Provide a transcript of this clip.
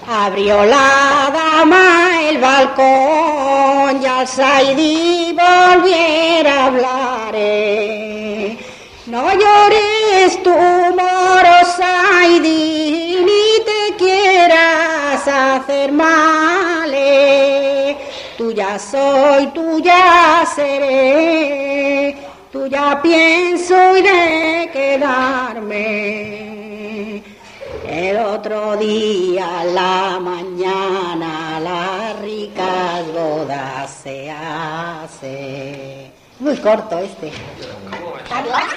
Abrió la dama el balcón y al Saidí volviera a hablar. No llores tu moro Saidí, ni te quieras hacer mal. Tuya soy, tuya seré, tuya pienso y de quedarme. El otro día, la mañana, las ricas bodas se hace. Muy corto este.